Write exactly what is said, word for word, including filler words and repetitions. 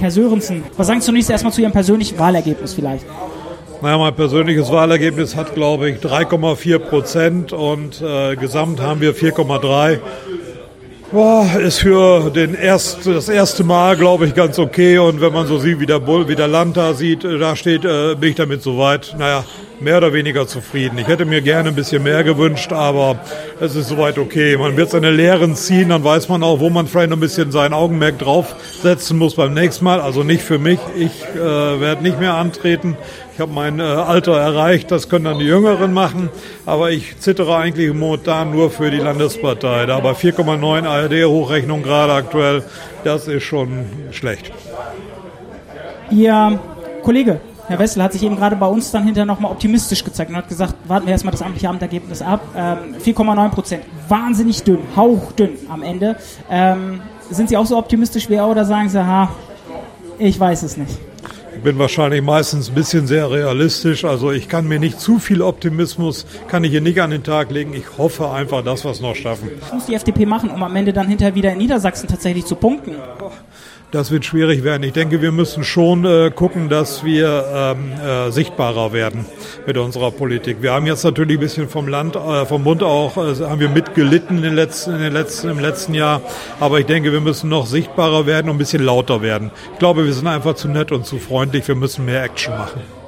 Herr Sörensen, was sagen Sie zunächst erstmal zu Ihrem persönlichen Wahlergebnis vielleicht? Naja, mein persönliches Wahlergebnis hat, glaube ich, drei Komma vier Prozent und äh, gesamt haben wir vier Komma drei. Boah, ist für den erst, das erste Mal, glaube ich, ganz okay. Und wenn man so sieht, wie der Bull, wie der Land da sieht, da steht, äh, bin ich damit soweit, naja, mehr oder weniger zufrieden. Ich hätte mir gerne ein bisschen mehr gewünscht, aber es ist soweit okay. Man wird seine Lehren ziehen, dann weiß man auch, wo man vielleicht noch ein bisschen sein Augenmerk draufsetzen muss beim nächsten Mal. Also nicht für mich. Ich äh, werde nicht mehr antreten. Ich habe mein äh, Alter erreicht, das können dann die Jüngeren machen. Aber ich zittere eigentlich momentan nur für die Landespartei. Da bei vier Komma neun A R D-Hochrechnung gerade aktuell, das ist schon schlecht. Ihr Kollege Herr Wessel hat sich eben gerade bei uns dann hinterher nochmal optimistisch gezeigt und hat gesagt, warten wir erstmal das amtliche Amtergebnis ab. Ähm, vier Komma neun Prozent, wahnsinnig dünn, hauchdünn am Ende. Ähm, sind Sie auch so optimistisch wie er oder sagen Sie, ha, ich weiß es nicht? Ich bin wahrscheinlich meistens ein bisschen sehr realistisch. Also ich kann mir nicht zu viel Optimismus, kann ich hier nicht an den Tag legen. Ich hoffe einfach, dass wir es noch schaffen. Was muss die F D P machen, um am Ende dann hinterher wieder in Niedersachsen tatsächlich zu punkten? Das wird schwierig werden. Ich denke, wir müssen schon äh, gucken, dass wir ähm, äh, sichtbarer werden mit unserer Politik. Wir haben jetzt natürlich ein bisschen vom Land, äh, vom Bund auch, äh, haben wir mitgelitten in den letzten, in den letzten, im letzten Jahr. Aber ich denke, wir müssen noch sichtbarer werden und ein bisschen lauter werden. Ich glaube, wir sind einfach zu nett und zu freundlich. Wir müssen mehr Action machen.